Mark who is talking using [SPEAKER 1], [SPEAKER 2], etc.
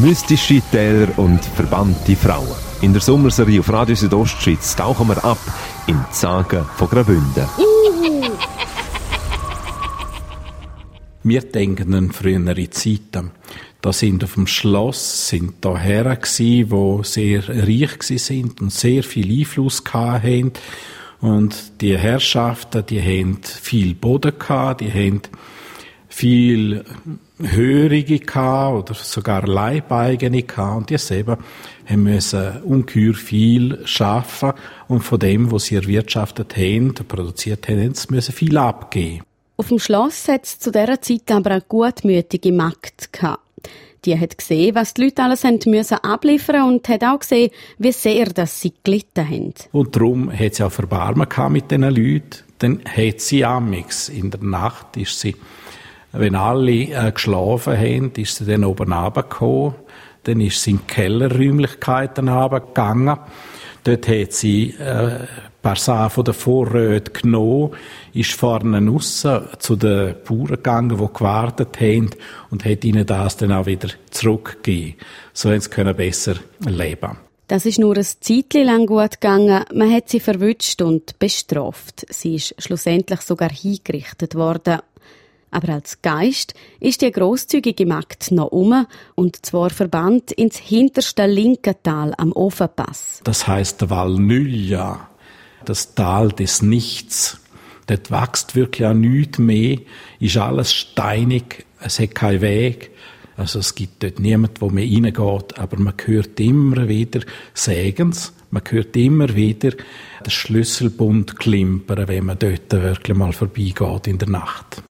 [SPEAKER 1] Mystische Täler und verbannte Frauen. In der Sommerserie auf Radio Südostschweiz tauchen wir ab in die Sagen von Graubünden.
[SPEAKER 2] Wir denken an frühere Zeiten. Da sind auf dem Schloss da Herren gsi, die sehr reich gsi sind und sehr viel Einfluss hatten. Und die Herrschaften, die haben viel Boden gehabt, die haben viel Hörige gehabt oder sogar Leibeigene gehabt. Und die selber müssen ungeheuer viel schaffen und von dem, was sie erwirtschaftet haben, produziert haben, müssen viel abgeben.
[SPEAKER 3] Auf dem Schloss hat es zu dieser Zeit aber eine gutmütige Magd gehabt. Die hat gesehen, was die Leute alles müssen abliefern und hat auch gesehen, wie sehr dass sie gelitten haben.
[SPEAKER 2] Und darum hat sie auch Verbarmen gehabt mit diesen Leuten. Dann hat sie amix in der Nacht, ist sie, wenn alle geschlafen haben, ist sie dann oben runtergekommen. Dann ist sie in die Kellerräumlichkeiten runtergegangen. Dort hat sie ein paar Sachen von den Vorräten genommen, ist vorne raus zu den Bauern gegangen, die gewartet haben, und hat ihnen das dann auch wieder zurückgegeben. So haben sie besser leben.
[SPEAKER 3] Das ist nur ein Zeitchen lang gut gegangen. Man hat sie verwünscht und bestraft. Sie ist schlussendlich sogar hingerichtet worden. Aber als Geist ist die grosszügige Magd noch und zwar verbannt ins hinterste linke Tal am Ofenpass.
[SPEAKER 2] Das heisst Valnylja, das Tal des Nichts. Dort wächst wirklich auch nichts mehr, ist alles steinig, es hat keinen Weg. Also es gibt dort niemanden, der mehr reingeht, aber man hört immer wieder Segens, man hört immer wieder den Schlüsselbund klimpern, wenn man dort wirklich mal vorbeigeht in der Nacht.